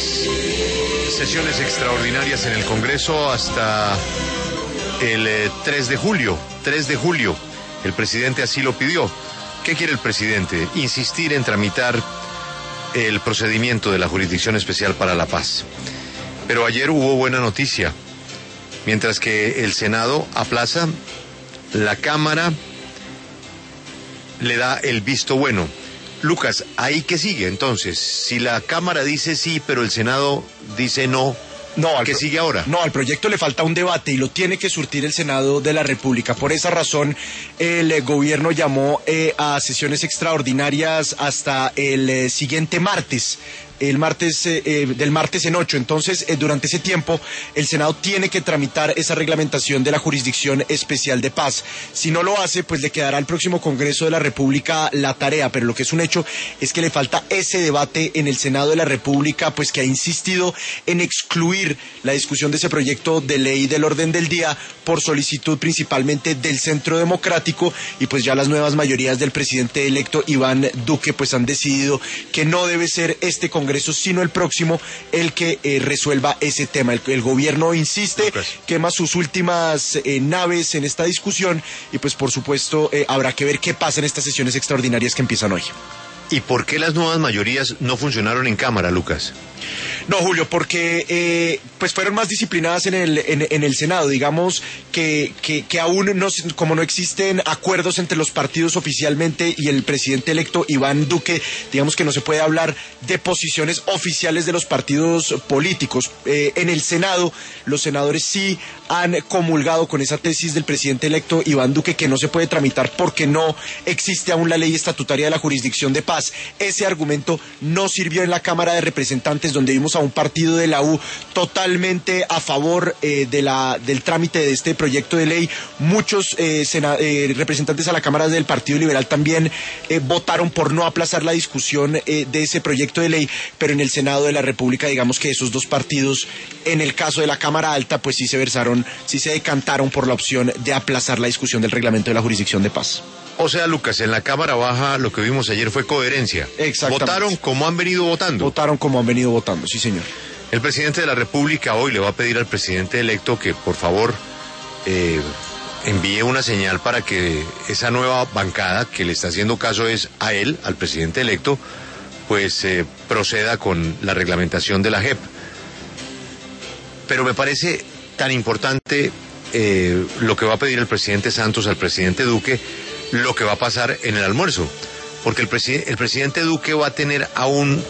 sesiones extraordinarias en el Congreso hasta el 3 de julio. 3 de julio. El presidente así lo pidió. ¿Qué quiere el presidente? Insistir en tramitar el procedimiento de la Jurisdicción Especial para la Paz. Pero ayer hubo buena noticia. Mientras que el Senado aplaza, la Cámara le da el visto bueno. Lucas, ¿ahí qué sigue entonces? Si la Cámara dice sí, pero el Senado dice no, ¿qué sigue ahora? No, al proyecto le falta un debate y lo tiene que surtir el Senado de la República. Por esa razón, el gobierno llamó a sesiones extraordinarias hasta el siguiente martes. Del martes en 8. Entonces, durante ese tiempo, el Senado tiene que tramitar esa reglamentación de la Jurisdicción Especial de Paz. Si no lo hace, pues le quedará al próximo Congreso de la República la tarea, pero lo que es un hecho es que le falta ese debate en el Senado de la República, pues que ha insistido en excluir la discusión de ese proyecto de ley del orden del día por solicitud principalmente del Centro Democrático, y pues ya las nuevas mayorías del presidente electo Iván Duque pues han decidido que no debe ser este Congreso sino el próximo el que resuelva ese tema. El gobierno insiste, quema sus últimas naves en esta discusión y pues por supuesto habrá que ver qué pasa en estas sesiones extraordinarias que empiezan hoy. ¿Y por qué las nuevas mayorías no funcionaron en Cámara, Lucas? No, Julio, porque pues fueron más disciplinadas en el Senado. Digamos que aún no, como no existen acuerdos entre los partidos oficialmente y el presidente electo Iván Duque, digamos que no se puede hablar de posiciones oficiales de los partidos políticos. En el Senado, los senadores sí han comulgado con esa tesis del presidente electo Iván Duque que no se puede tramitar porque no existe aún la ley estatutaria de la Jurisdicción de Paz. Ese argumento no sirvió en la Cámara de Representantes, donde vimos a un partido de la U totalmente a favor del trámite de este proyecto de ley. Muchos representantes a la Cámara del Partido Liberal también votaron por no aplazar la discusión de ese proyecto de ley, pero en el Senado de la República digamos que esos dos partidos, en el caso de la Cámara Alta, pues sí se decantaron por la opción de aplazar la discusión del reglamento de la Jurisdicción de Paz. O sea, Lucas, en la Cámara Baja lo que vimos ayer fue coherencia. Exactamente. Votaron como han venido votando. Votaron como han venido votando, sí señor. El presidente de la República hoy le va a pedir al presidente electo que por favor envíe una señal para que esa nueva bancada que le está haciendo caso es a él, al presidente electo, pues proceda con la reglamentación de la JEP. Pero me parece tan importante lo que va a pedir el presidente Santos al presidente Duque, lo que va a pasar en el almuerzo, porque el presidente Duque va a tener aún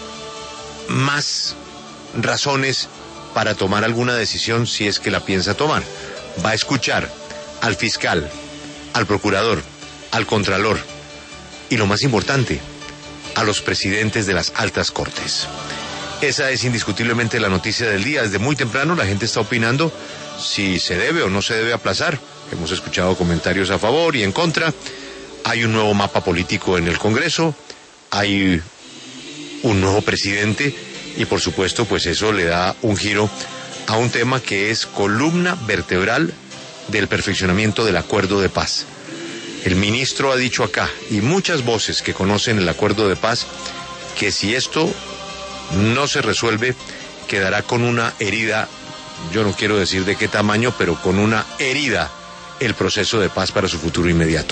más razones para tomar alguna decisión si es que la piensa tomar. Va a escuchar al fiscal, al procurador, al contralor y lo más importante, a los presidentes de las altas cortes. Esa es indiscutiblemente la noticia del día. Desde muy temprano la gente está opinando si se debe o no se debe aplazar. Hemos escuchado comentarios a favor y en contra. Hay un nuevo mapa político en el Congreso, hay un nuevo presidente y por supuesto pues eso le da un giro a un tema que es columna vertebral del perfeccionamiento del acuerdo de paz. El ministro ha dicho acá, y muchas voces que conocen el acuerdo de paz, que si esto no se resuelve, quedará con una herida, yo no quiero decir de qué tamaño, pero con una herida el proceso de paz para su futuro inmediato.